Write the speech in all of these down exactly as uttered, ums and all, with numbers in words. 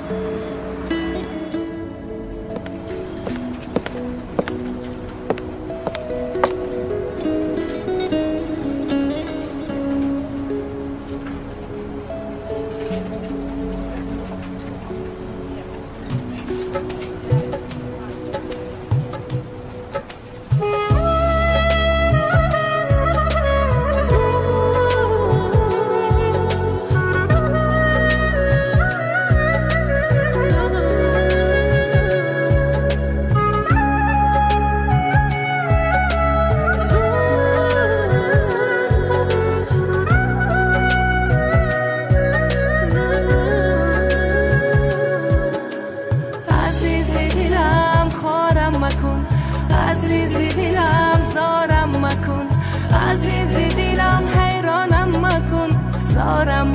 عزیزی دلم زارم مکن، عزیزی دلم حیرانم مکن، زارم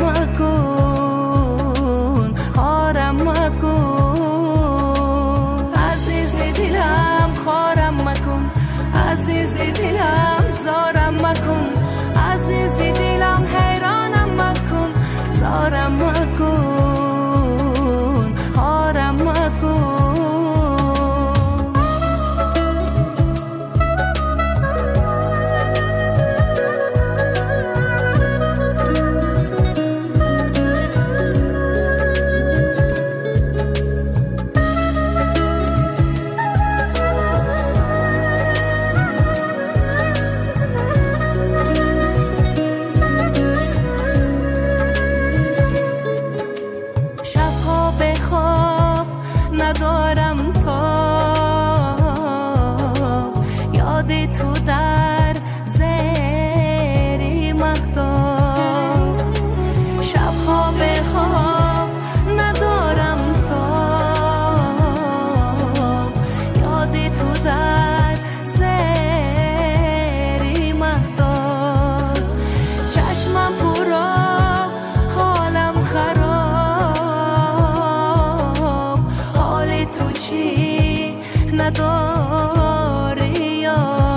مکن، خارم مکن. عزیزی دلم خارم مکن، عزیزی دلم زارم مکن، عزیزی دلم حیرانم مکن، زارم مکن، خارم مکن. ندارم تا یاد تو در زیر مهتاب، شبها به خواب ندارم تا یاد تو در زیر مهتاب. چشمم پورا حالم خراب، تو چی نداری یا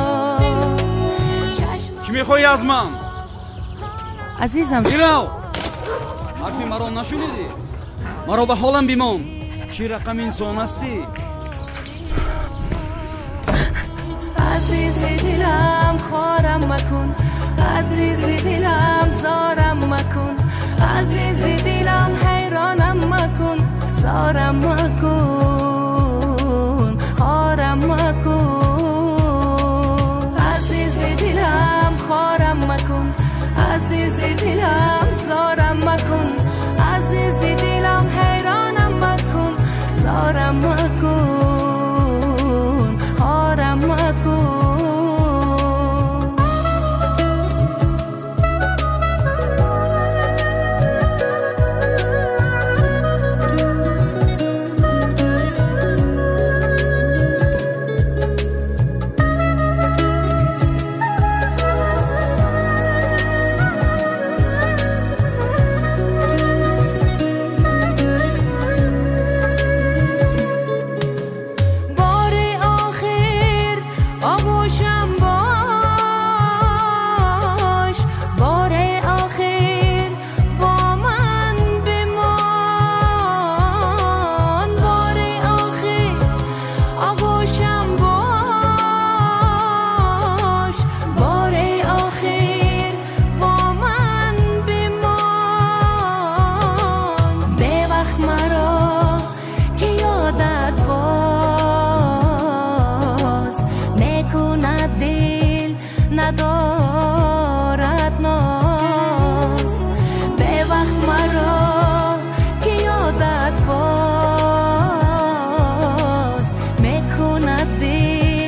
چی میخوایی از من؟ عزیزم بیراو حرفی مرا نشنیدی؟ مرا به حالم بیمان. چی رقم انسان هستی؟ عزیزی دلم خارم مکن، عزیزی دلم زارم مکن، عزیزی دلم حیرانم مکن، زارم مکن، خارم مکن. عزیزی دلم خارم مکن، عزیزی دلم زارم مکن، عزیزی دلم حیرانم مکن، زارم مکن، خارم مکن. ندارد ناز به وقت مرا که یادت باز میکند دل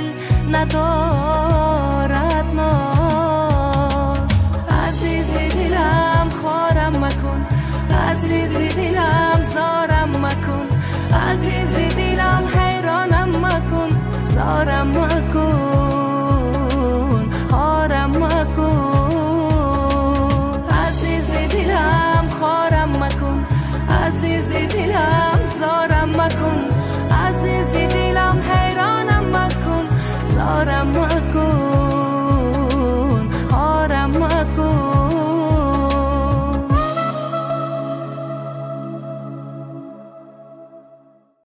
ندارد ناز. عزیزی دلم خارم مکن، عزیزی دلم زارم مکن، عزیزی دلم حیرانم مکن، زارم مکن، خارم مکن. عزیزی دلم خارم مکن، عزیزی دلم زارم مکن،